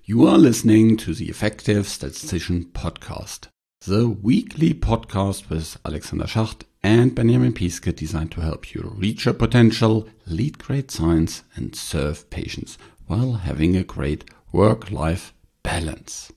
You are listening to the Effective Statistician Podcast, the weekly podcast with Alexander Schacht and Benjamin Piske designed to help you reach your potential, lead great science, and serve patients while having a great work-life balance.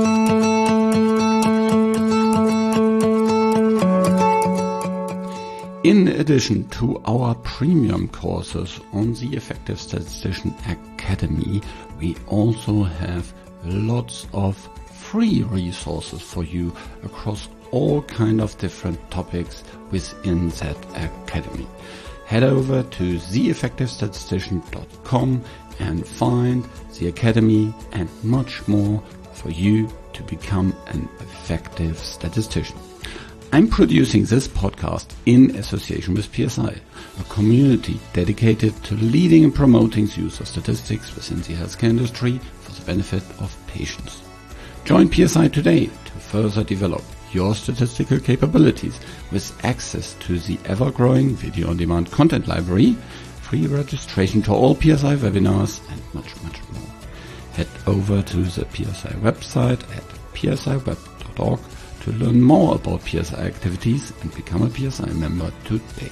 In addition to our premium courses on the Effective Statistician Academy, we also have lots of free resources for you across all kind of different topics within that academy. Head over to theeffectivestatistician.com and find the academy and much more for you to become an effective statistician. I'm producing this podcast in association with PSI, a community dedicated to leading and promoting the use of statistics within the healthcare industry for the benefit of patients. Join PSI today to further develop your statistical capabilities with access to the ever-growing video-on-demand content library, free registration to all PSI webinars, and much more. Head over to the PSI website at psiweb.org to learn more about PSI activities and become a PSI member today.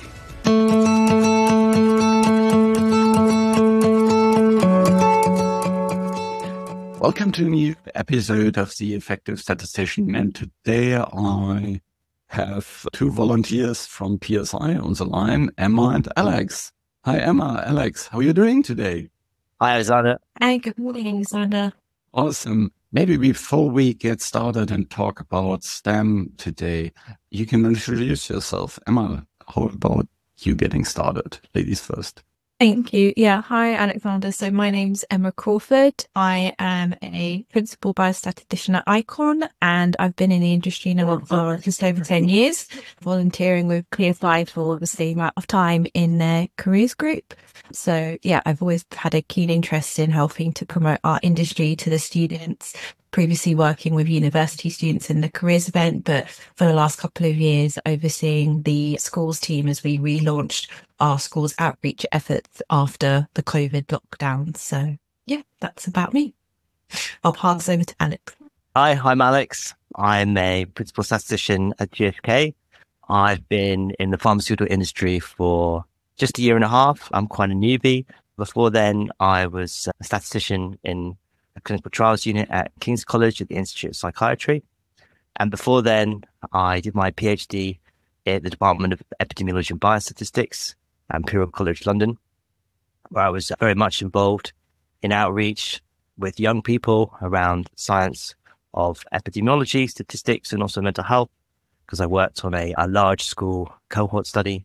Welcome to a new episode of The Effective Statistician, and today I have two volunteers from PSI on the line, Emma and Alex. Hi Emma, Alex, how are you doing today? Hi Alexander. Hi, good morning Alexander. Awesome. Maybe before we get started and talk about STEM today, you can introduce yourself. Emma, how about you getting started? Ladies first. Thank you. Yeah, hi Alexander. So my name's Emma Crawford. I am a principal biostatistician at ICON, and I've been in the industry now for just over 10 years, volunteering with PSI for the same amount of time in their careers group. So yeah, I've always had a keen interest in helping to promote our industry to the students, previously working with university students in the careers event, but for the last couple of years overseeing the schools team as we relaunched our schools outreach efforts after the COVID lockdown. So yeah, that's about me. I'll pass over to Alex. Hi, I'm Alex. I'm a principal statistician at GSK. I've been in the pharmaceutical industry for just a year and a half. I'm quite a newbie. Before then, I was a statistician in a clinical trials unit at King's College at the Institute of Psychiatry. And before then, I did my PhD at the Department of Epidemiology and Biostatistics at Imperial College London, where I was very much involved in outreach with young people around science of epidemiology, statistics, and also mental health, because I worked on a large school cohort study,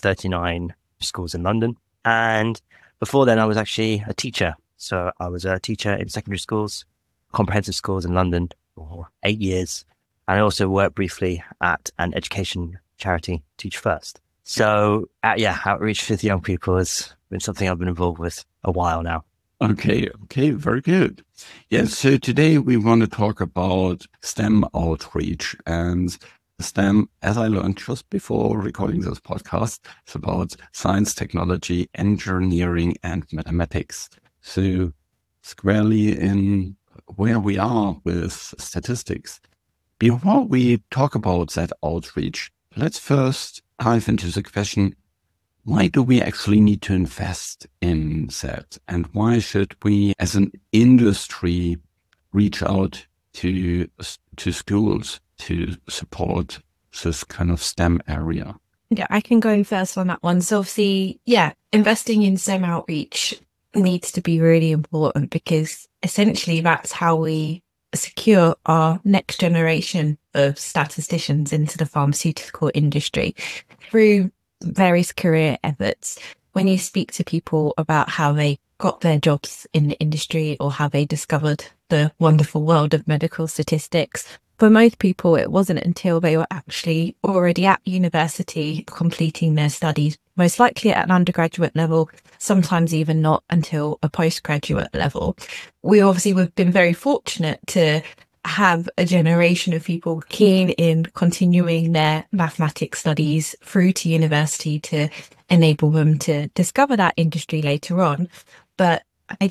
39 schools in London. And before then, I was actually a teacher. So I was a teacher in secondary schools, comprehensive schools in London for 8 years. And I also worked briefly at an education charity, Teach First. So outreach with young people has been something I've been involved with a while now. Okay, very good. Yes, so today we want to talk about STEM outreach. And STEM, as I learned just before recording this podcast, is about science, technology, engineering, and mathematics. So squarely in where we are with statistics. Before we talk about that outreach, let's first dive into the question, why do we actually need to invest in that? And why should we as an industry reach out to schools to support this kind of STEM area? Yeah, I can go first on that one. So obviously, investing in STEM outreach needs to be really important because essentially that's how we secure our next generation of statisticians into the pharmaceutical industry through various career efforts. When you speak to people about how they got their jobs in the industry or how they discovered the wonderful world of medical statistics, for most people, it wasn't until they were actually already at university completing their studies, most likely at an undergraduate level, sometimes even not until a postgraduate level. We obviously have been very fortunate to have a generation of people keen in continuing their mathematics studies through to university to enable them to discover that industry later on. But I guess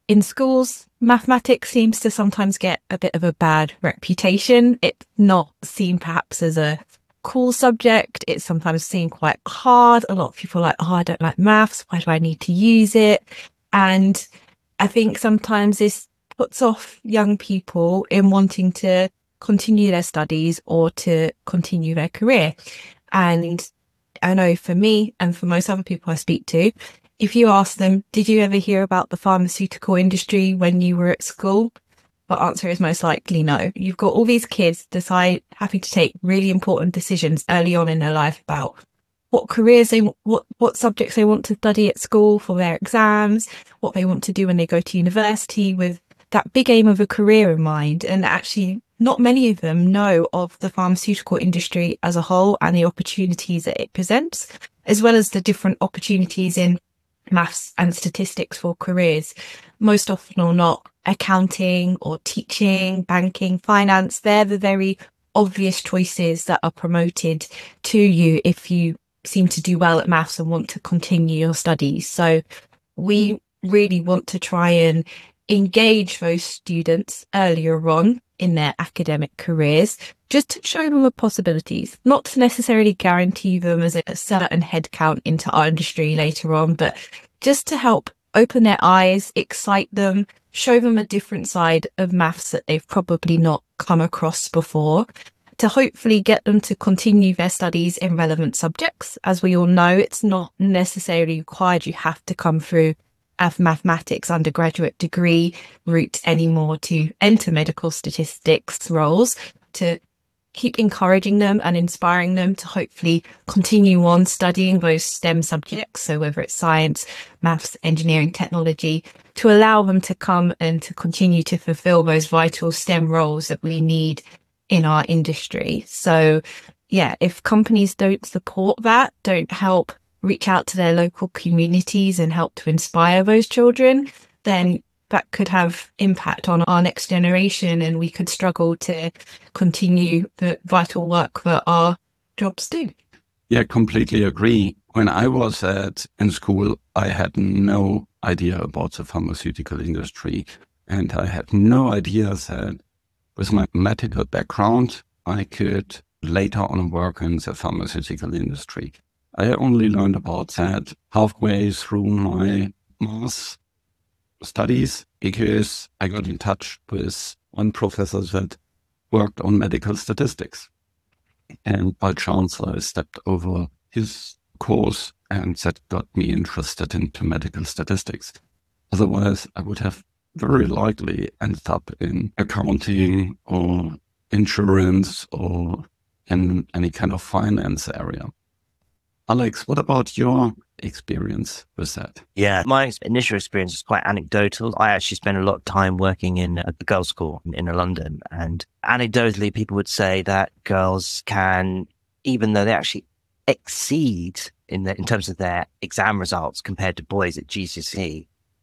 in schools, mathematics seems to sometimes get a bit of a bad reputation. It's not seen perhaps as a cool subject. It's sometimes seen quite hard. A lot of people are like, oh, I don't like maths. Why do I need to use it? And I think sometimes this puts off young people in wanting to continue their studies or to continue their career. And I know for me and for most other people I speak to, if you ask them, did you ever hear about the pharmaceutical industry when you were at school? The answer is most likely no. You've got all these kids having to take really important decisions early on in their life about what careers what subjects they want to study at school for their exams, what they want to do when they go to university with that big aim of a career in mind. And actually, not many of them know of the pharmaceutical industry as a whole and the opportunities that it presents, as well as the different opportunities in maths and statistics for careers. Most often or not, accounting or teaching, banking, finance, they're the very obvious choices that are promoted to you if you seem to do well at maths and want to continue your studies. So we really want to try and engage those students earlier on in their academic careers, just to show them the possibilities, not to necessarily guarantee them as a certain headcount into our industry later on, but just to help open their eyes, excite them, show them a different side of maths that they've probably not come across before, to hopefully get them to continue their studies in relevant subjects. As we all know, it's not necessarily required you have to come through a mathematics undergraduate degree route anymore to enter medical statistics roles, to keep encouraging them and inspiring them to hopefully continue on studying those STEM subjects. So whether it's science, maths, engineering, technology, to allow them to come and to continue to fulfill those vital STEM roles that we need in our industry. So yeah, if companies don't support that, don't help reach out to their local communities and help to inspire those children, then that could have impact on our next generation, and we could struggle to continue the vital work that our jobs do. Yeah, completely agree. When I was in school, I had no idea about the pharmaceutical industry, and I had no idea that with my medical background, I could later on work in the pharmaceutical industry. I only learned about that halfway through my master's studies because I got in touch with one professor that worked on medical statistics. And by chance, I stepped over his course, and that got me interested into medical statistics. Otherwise, I would have very likely ended up in accounting or insurance or in any kind of finance area. Alex, what about your experience with that? Yeah, my initial experience was quite anecdotal. I actually spent a lot of time working in a girls' school in London. And anecdotally, people would say that girls can, even though they actually exceed in terms of their exam results compared to boys at GCSE,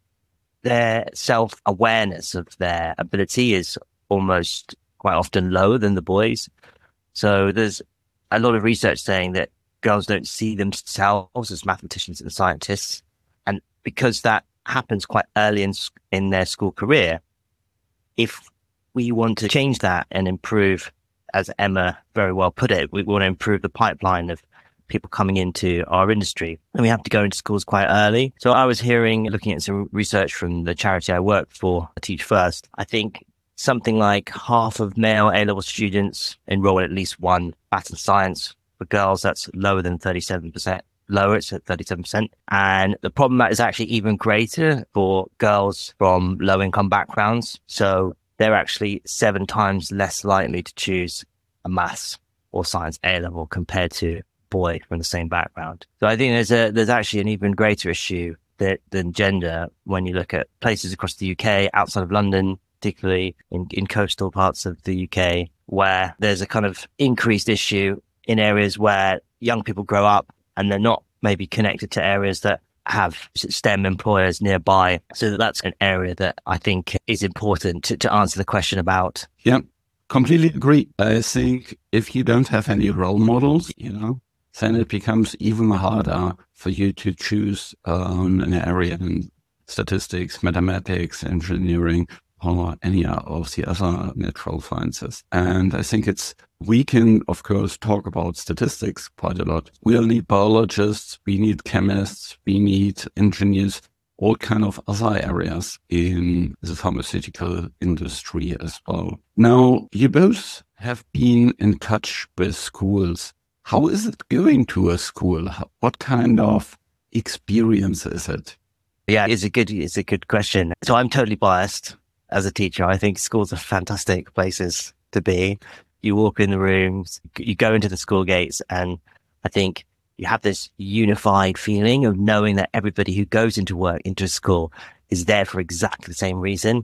their self-awareness of their ability is almost quite often lower than the boys. So there's a lot of research saying that girls don't see themselves as mathematicians and scientists. And because that happens quite early in their school career, if we want to change that and improve, as Emma very well put it, we want to improve the pipeline of people coming into our industry, and we have to go into schools quite early. So I was looking at some research from the charity I work for, Teach First. I think something like half of male A-level students enroll in at least one maths and science. For girls, that's lower than 37%. Lower, it's at 37%. And the problem that is actually even greater for girls from low-income backgrounds. So they're actually 7 times less likely to choose a maths or science A-level compared to a boy from the same background. So I think there's actually an even greater issue than gender when you look at places across the UK, outside of London, particularly in coastal parts of the UK, where there's a kind of increased issue in areas where young people grow up and they're not maybe connected to areas that have STEM employers nearby. So that's an area that I think is important to answer the question about. Yeah, completely agree. I think if you don't have any role models, then it becomes even harder for you to choose an area. And statistics, mathematics, engineering, or any of the other natural sciences. And I think we can, of course, talk about statistics quite a lot. We'll need biologists, we need chemists, we need engineers, all kind of other areas in the pharmaceutical industry as well. Now, you both have been in touch with schools. How is it going to a school? What kind of experience is it? Yeah, it's a good question. So I'm totally biased as a teacher. I think schools are fantastic places to be. You walk in the rooms, you go into the school gates, and I think you have this unified feeling of knowing that everybody who goes into work, into school, is there for exactly the same reason.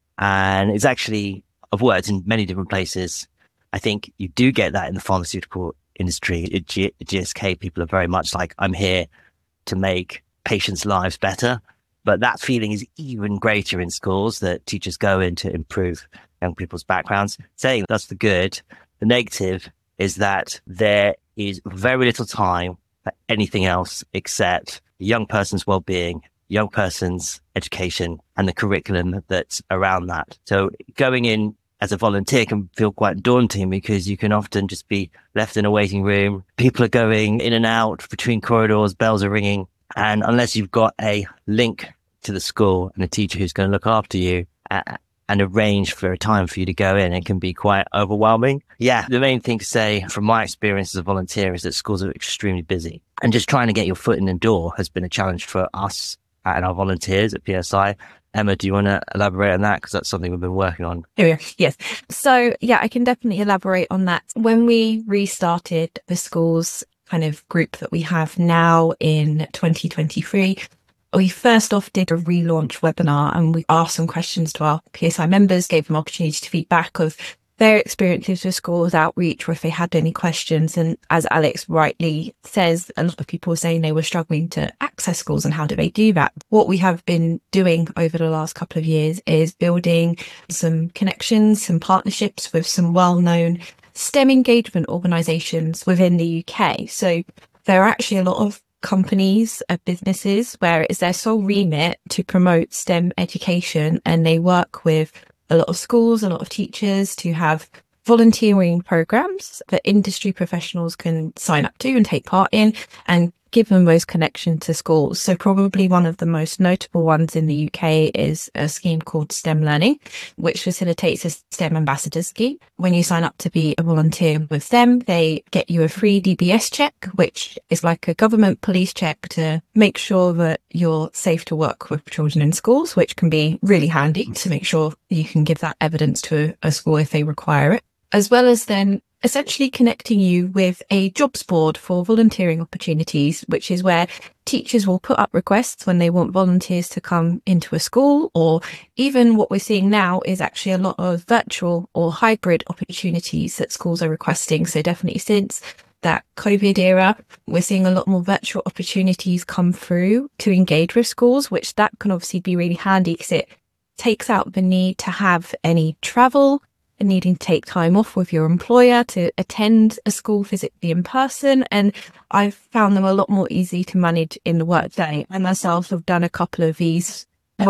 And it's actually, I've worked in many different places. I think you do get that in the pharmaceutical industry. At GSK, people are very much like, I'm here to make patients' lives better. But that feeling is even greater in schools, that teachers go in to improve young people's backgrounds. Saying that's the good. The negative is that there is very little time for anything else except the young person's well-being, young person's education, and the curriculum that's around that. So going in as a volunteer can feel quite daunting, because you can often just be left in a waiting room. People are going in and out between corridors, bells are ringing. And unless you've got a link to the school and a teacher who's going to look after you and arrange for a time for you to go in, it can be quite overwhelming. Yeah, the main thing to say from my experience as a volunteer is that schools are extremely busy. And just trying to get your foot in the door has been a challenge for us and our volunteers at PSI. Emma, do you want to elaborate on that? Because that's something we've been working on. Here we are. Yes. So yeah, I can definitely elaborate on that. When we restarted the schools kind of group that we have now in 2023, we first off did a relaunch webinar, and we asked some questions to our PSI members, gave them opportunity to feedback of their experiences with schools outreach, or if they had any questions. And as Alex rightly says, a lot of people were saying they were struggling to access schools, and how do they do that? What we have been doing over the last couple of years is building some connections, some partnerships with some well-known STEM engagement organisations within the UK. So there are actually a lot of companies, businesses, where it is their sole remit to promote STEM education, and they work with a lot of schools, a lot of teachers to have volunteering programs that industry professionals can sign up to and take part in, and give them those connections to schools. So probably one of the most notable ones in the UK is a scheme called STEM Learning, which facilitates a STEM ambassador scheme. When you sign up to be a volunteer with them, they get you a free DBS check, which is like a government police check to make sure that you're safe to work with children in schools, which can be really handy to make sure you can give that evidence to a school if they require it, as well as then essentially connecting you with a jobs board for volunteering opportunities, which is where teachers will put up requests when they want volunteers to come into a school, or even what we're seeing now is actually a lot of virtual or hybrid opportunities that schools are requesting. So definitely since that COVID era, we're seeing a lot more virtual opportunities come through to engage with schools, which that can obviously be really handy because it takes out the need to have any travel and needing to take time off with your employer to attend a school physically in person. And I've found them a lot more easy to manage in the workday. I myself have done a couple of these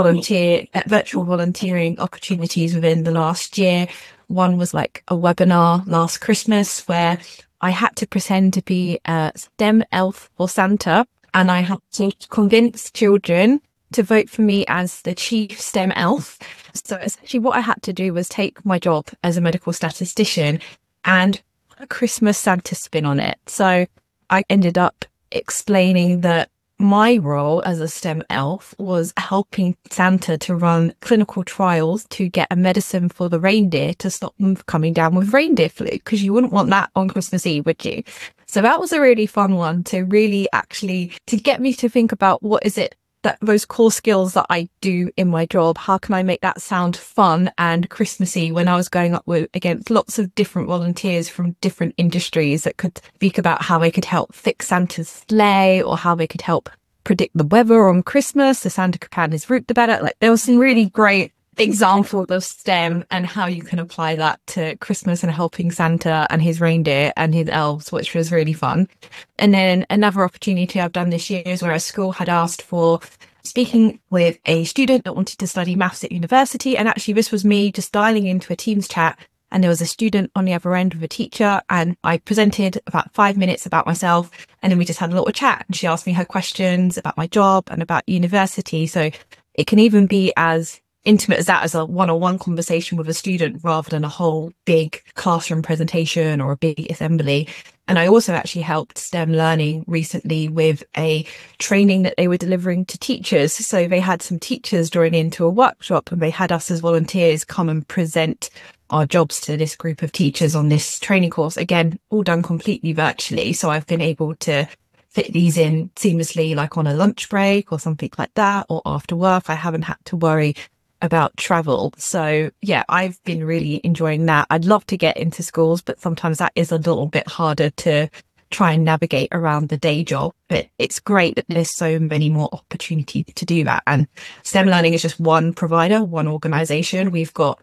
virtual volunteering opportunities within the last year. One was like a webinar last Christmas where I had to pretend to be a STEM elf for Santa, and I had to convince children to vote for me as the chief STEM elf. So essentially what I had to do was take my job as a medical statistician and put a Christmas Santa spin on it. So I ended up explaining that my role as a STEM elf was helping Santa to run clinical trials to get a medicine for the reindeer to stop them coming down with reindeer flu, because you wouldn't want that on Christmas Eve, would you? So that was a really fun one to really actually to get me to think about what is it that those core skills that I do in my job, how can I make that sound fun and Christmassy when I was going up against lots of different volunteers from different industries that could speak about how they could help fix Santa's sleigh, or how they could help predict the weather on Christmas so Santa could plan his route better. Like, there was some really great examples of STEM and how you can apply that to Christmas and helping Santa and his reindeer and his elves, which was really fun. And then another opportunity I've done this year is where a school had asked for speaking with a student that wanted to study maths at university. And actually, this was me just dialing into a Teams chat. And there was a student on the other end with a teacher. And I presented about 5 minutes about myself. And then we just had a little chat. And she asked me her questions about my job and about university. So it can even be as intimate as that, as a one-on-one conversation with a student rather than a whole big classroom presentation or a big assembly. And I also actually helped STEM Learning recently with a training that they were delivering to teachers. So they had some teachers join into a workshop and they had us as volunteers come and present our jobs to this group of teachers on this training course. Again, all done completely virtually. So I've been able to fit these in seamlessly, like on a lunch break or something like that, or after work. I haven't had to worry about travel. So yeah, I've been really enjoying that. I'd love to get into schools, but sometimes that is a little bit harder to try and navigate around the day job. But it's great that there's so many more opportunities to do that. And STEM Learning is just one provider, one organization. We've got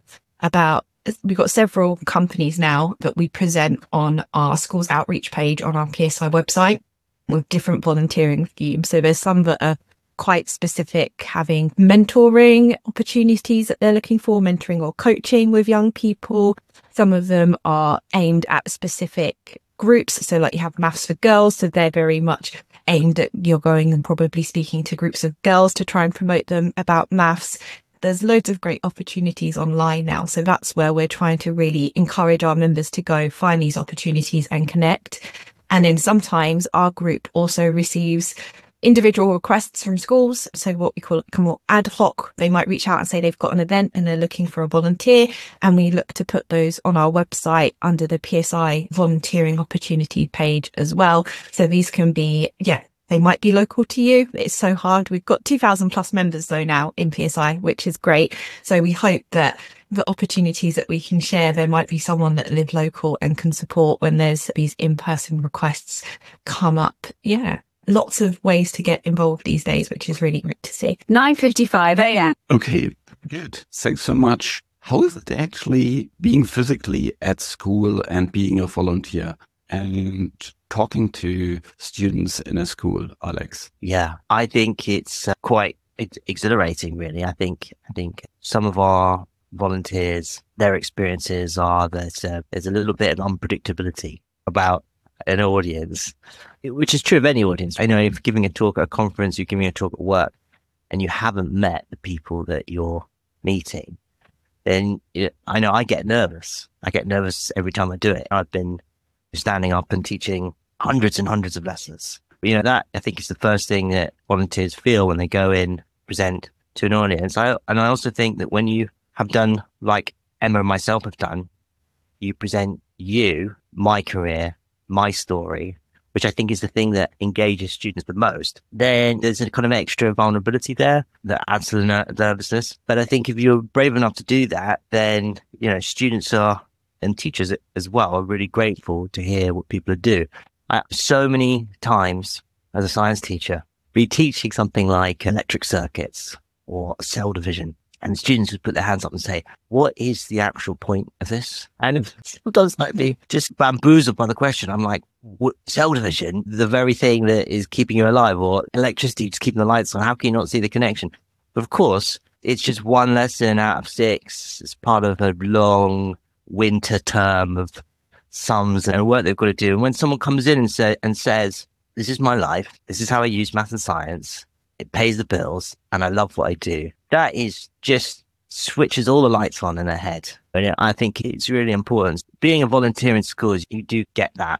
several companies now that we present on our schools outreach page on our PSI website with different volunteering schemes. So there's some that are quite specific, having mentoring opportunities that they're looking for, mentoring or coaching with young people. Some of them are aimed at specific groups. So like you have Maths for Girls. So they're very much aimed at, you're going and probably speaking to groups of girls to try and promote them about maths. There's loads of great opportunities online now. So that's where we're trying to really encourage our members to go find these opportunities and connect. And then sometimes our group also receives individual requests from schools. So what we call more ad hoc. They might reach out and say they've got an event and they're looking for a volunteer. And we look to put those on our website under the PSI volunteering opportunity page as well. So these can be, they might be local to you. It's so hard. We've got 2,000 plus members though now in PSI, which is great. So we hope that the opportunities that we can share, there might be someone that live local and can support when there's these in-person requests come up. Yeah. Lots of ways to get involved these days, which is really great to see. 9:55 a.m. Okay, good. Thanks so much. How is it actually being physically at school and being a volunteer and talking to students in a school, Alex? Yeah, I think it's quite exhilarating, really. I think some of our volunteers, their experiences are that there's a little bit of unpredictability about an audience, which is true of any audience. I know if you're giving a talk at a conference, you're giving a talk at work, and you haven't met the people that you're meeting, then I know I get nervous. I get nervous every time I do it. I've been standing up and teaching hundreds and hundreds of lessons. But, that I think is the first thing that volunteers feel when they go in, present to an audience. And I also think that when you have done, like Emma and myself have done, you present my career, my story, which I think is the thing that engages students the most, then there's a kind of extra vulnerability there that adds to the nervousness. But I think if you're brave enough to do that, then, students and teachers as well are really grateful to hear what people do. So many times as a science teacher, be teaching something like electric circuits or cell division, and students would put their hands up and say, what is the actual point of this? And sometimes I'd be just bamboozled by the question. I'm like, what, cell division, the very thing that is keeping you alive, or electricity, just keeping the lights on. How can you not see the connection? But of course, it's just one lesson out of 6. It's part of a long winter term of sums and work they've got to do. And when someone comes in and says, this is my life, this is how I use math and science, it pays the bills, and I love what I do, that is just switches all the lights on in their head. And I think it's really important. Being a volunteer in schools, you do get that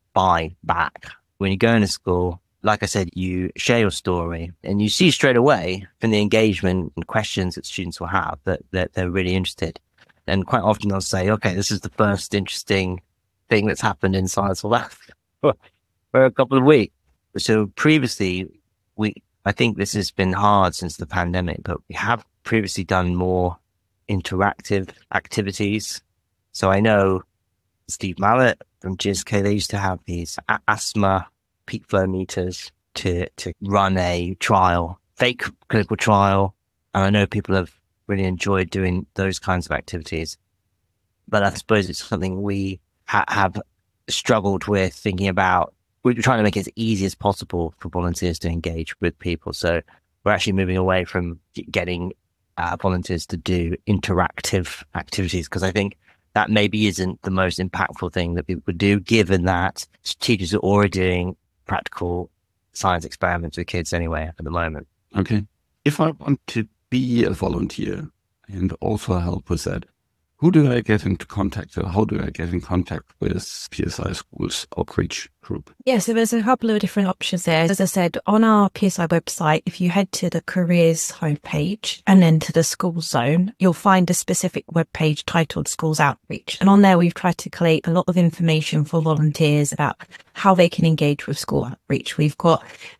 back. When you go into school, like I said, you share your story and you see straight away from the engagement and questions that students will have that they're really interested. And quite often they'll say, okay, this is the first interesting thing that's happened in science or math for a couple of weeks. So previously, I think this has been hard since the pandemic, but we have previously done more interactive activities. So I know Steve Mallett from GSK, they used to have these asthma peak flow meters to run a trial, fake clinical trial. And I know people have really enjoyed doing those kinds of activities. But I suppose it's something we have struggled with thinking about. We're trying to make it as easy as possible for volunteers to engage with people. So we're actually moving away from getting volunteers to do interactive activities, because I think that maybe isn't the most impactful thing that people would do, given that teachers are already doing practical science experiments with kids anyway at the moment. Okay. If I want to be a volunteer and also help with that, who do I get into contact or how do I get in contact with PSI Schools Outreach Group? Yeah, so there's a couple of different options there. As I said, on our PSI website, if you head to the careers homepage and then to the schools zone, you'll find a specific webpage titled Schools Outreach. And on there, we've tried to collate a lot of information for volunteers about how they can engage with school outreach. We've got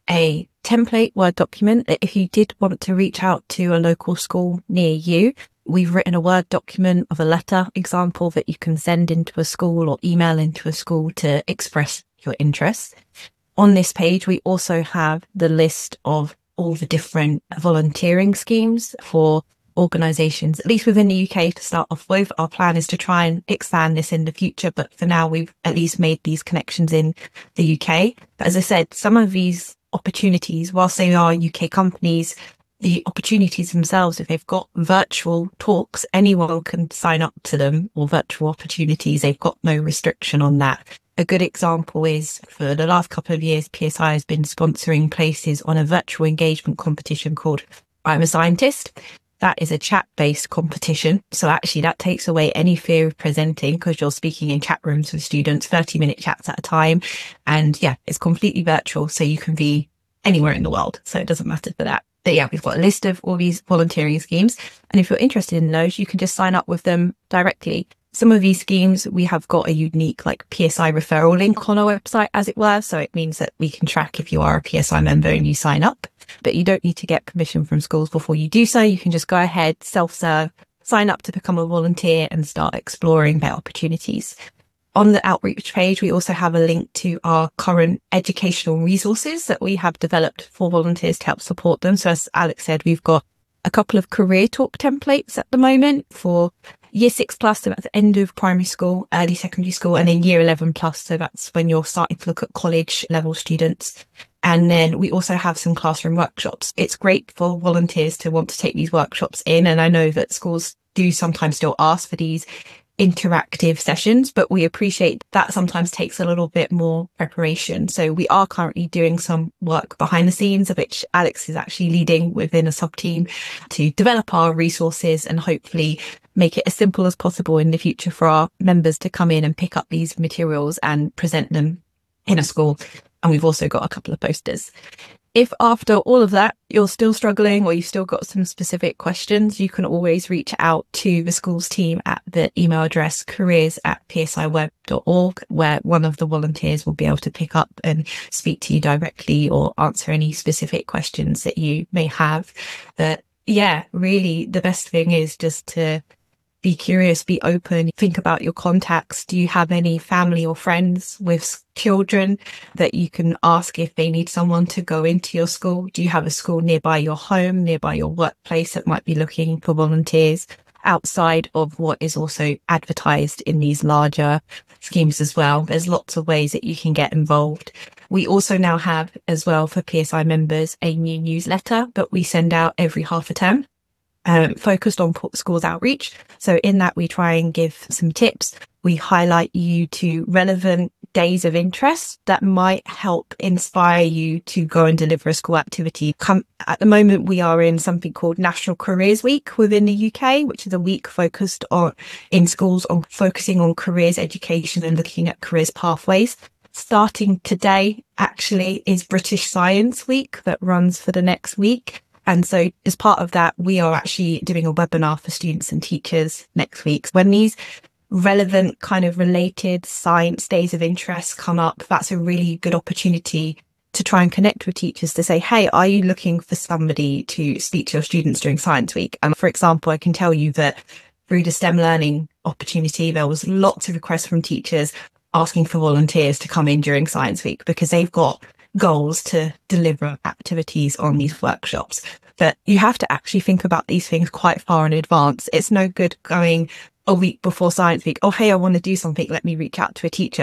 a template Word document that if you did want to reach out to a local school near you, we've written a Word document of a letter example that you can send into a school or email into a school to express your interest. On this page, we also have the list of all the different volunteering schemes for organisations, at least within the UK to start off with. Our plan is to try and expand this in the future, but for now, we've at least made these connections in the UK. But as I said, some of these opportunities, whilst they are UK companies, the opportunities themselves, if they've got virtual talks, anyone can sign up to them, or virtual opportunities. They've got no restriction on that. A good example is for the last couple of years, PSI has been sponsoring places on a virtual engagement competition called I'm a Scientist. That is a chat-based competition. So actually that takes away any fear of presenting because you're speaking in chat rooms with students, 30-minute chats at a time. And yeah, it's completely virtual. So you can be anywhere in the world. So it doesn't matter for that. But yeah, we've got a list of all these volunteering schemes. And if you're interested in those, you can just sign up with them directly. Some of these schemes, we have got a unique like PSI referral link on our website, as it were. So it means that we can track if you are a PSI member and you sign up, but you don't need to get permission from schools before you do so. You can just go ahead, self-serve, sign up to become a volunteer and start exploring their opportunities. On the outreach page, we also have a link to our current educational resources that we have developed for volunteers to help support them. So as Alex said, we've got a couple of career talk templates at the moment for year 6 plus, so that's the end of primary school, early secondary school, and then year 11 plus, so that's when you're starting to look at college level students. And then we also have some classroom workshops. It's great for volunteers to want to take these workshops in, and I know that schools do sometimes still ask for these interactive sessions, but we appreciate that sometimes takes a little bit more preparation. So we are currently doing some work behind the scenes, of which Alex is actually leading within a sub team to develop our resources and hopefully make it as simple as possible in the future for our members to come in and pick up these materials and present them in a school. And we've also got a couple of posters. If after all of that, you're still struggling or you've still got some specific questions, you can always reach out to the schools team at the email address careers@psiweb.org, where one of the volunteers will be able to pick up and speak to you directly or answer any specific questions that you may have. But yeah, really the best thing is just to be curious, be open, think about your contacts. Do you have any family or friends with children that you can ask if they need someone to go into your school? Do you have a school nearby your home, nearby your workplace that might be looking for volunteers outside of what is also advertised in these larger schemes as well? There's lots of ways that you can get involved. We also now have as well for PSI members a new newsletter that we send out every half a term. Focused on schools outreach. So in that, we try and give some tips. We highlight you to relevant days of interest that might help inspire you to go and deliver a school activity. At the moment, we are in something called National Careers Week within the UK, which is a week focused on in schools on focusing on careers education and looking at careers pathways. Starting today, actually, is British Science Week that runs for the next week. And so as part of that, we are actually doing a webinar for students and teachers next week. When these relevant kind of related science days of interest come up, that's a really good opportunity to try and connect with teachers to say, hey, are you looking for somebody to speak to your students during Science Week? And for example, I can tell you that through the STEM learning opportunity, there was lots of requests from teachers asking for volunteers to come in during Science Week because they've got goals to deliver activities on these workshops. But you have to actually think about these things quite far in advance. It's no good going a week before Science Week, oh, hey, I want to do something, let me reach out to a teacher.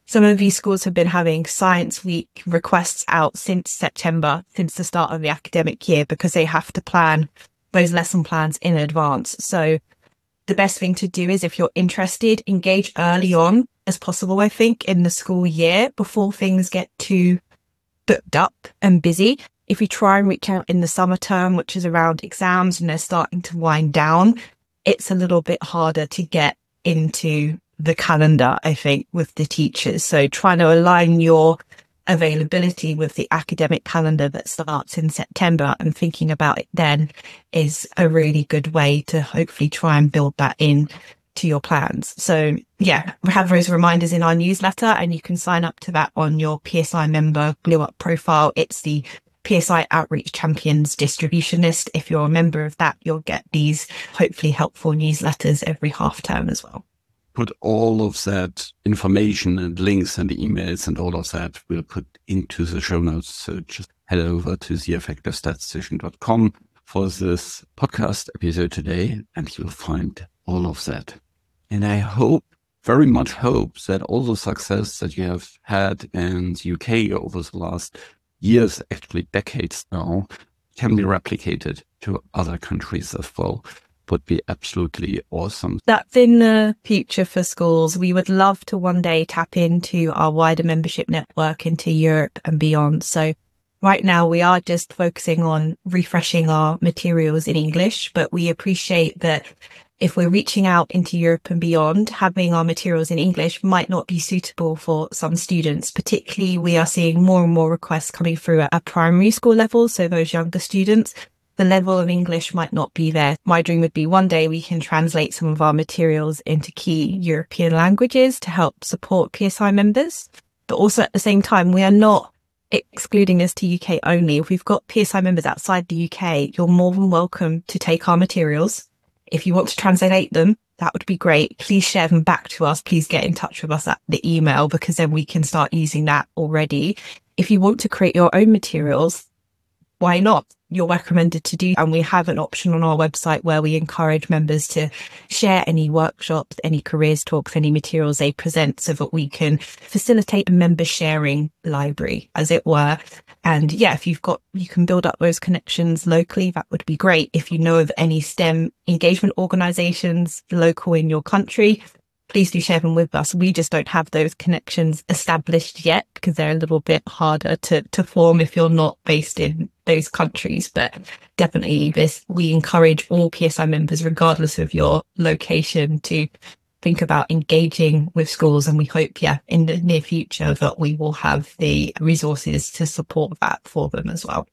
some of these schools have been having Science Week requests out since September, since the start of the academic year, because they have to plan those lesson plans in advance. So the best thing to do is, if you're interested, engage early on as possible, I think, in the school year before things get too booked up and busy. If you try and reach out in the summer term, which is around exams and they're starting to wind down, it's a little bit harder to get into the calendar, I think, with the teachers. So trying to align your availability with the academic calendar that starts in September and thinking about it then is a really good way to hopefully try and build that in to your plans. So yeah, we have those reminders in our newsletter, and you can sign up to that on your PSI member Glue Up profile. It's the PSI Outreach Champions distribution list. If you're a member of that, you'll get these hopefully helpful newsletters every half term as well. Put all of that information and links and emails and all of that we'll put into the show notes. So just head over to theeffectivestatistician.com for this podcast episode today, and you'll find all of that. And I very much hope that all the success that you have had in the UK over the last years, actually decades now, can be replicated to other countries as well. Would be absolutely awesome. That's in the future for schools. We would love to one day tap into our wider membership network into Europe and beyond. So right now we are just focusing on refreshing our materials in English, but we appreciate that if we're reaching out into Europe and beyond, having our materials in English might not be suitable for some students. Particularly, we are seeing more and more requests coming through at a primary school level. So those younger students, the level of English might not be there. My dream would be one day we can translate some of our materials into key European languages to help support PSI members. But also at the same time, we are not excluding this to UK only. If we've got PSI members outside the UK, you're more than welcome to take our materials. If you want to translate them, that would be great. Please share them back to us. Please get in touch with us at the email, because then we can start using that already. If you want to create your own materials, why not? You're recommended to do. And we have an option on our website where we encourage members to share any workshops, any careers talks, any materials they present, so that we can facilitate a member sharing library, as it were. And yeah, if you can build up those connections locally, that would be great. If you know of any STEM engagement organizations local in your country, please do share them with us. We just don't have those connections established yet, because they're a little bit harder to form if you're not based in those countries. But definitely we encourage all PSI members, regardless of your location, to think about engaging with schools. And we hope, in the near future that we will have the resources to support that for them as well.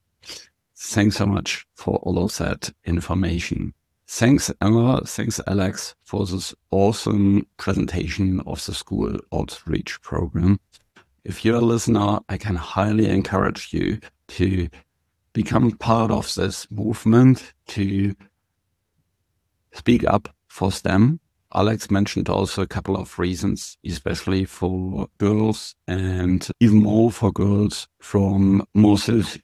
Thanks so much for all of that information. Thanks, Emma. Thanks, Alex, for this awesome presentation of the school outreach program. If you're a listener, I can highly encourage you to become part of this movement, to speak up for STEM. Alex mentioned also a couple of reasons, especially for girls and even more for girls from more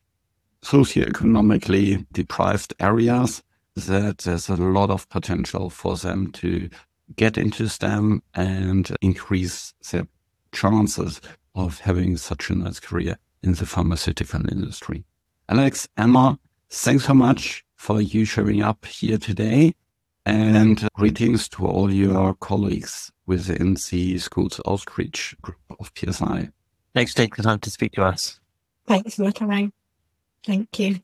socioeconomically deprived areas, that there's a lot of potential for them to get into STEM and increase their chances of having such a nice career in the pharmaceutical industry. Alex, Emma, thanks so much for you showing up here today, and greetings to all your colleagues within the Schools Outreach group of PSI. Thanks for taking the time to speak to us. Thanks for coming. Thank you.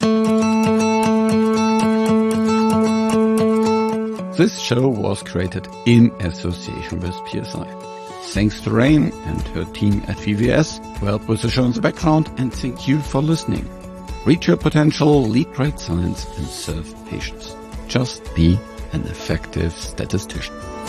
This show was created in association with PSI. Thanks to Rain and her team at VVS for help with the show in the background, and thank you for listening. Reach your potential, lead great science, and serve patients. Just be an effective statistician.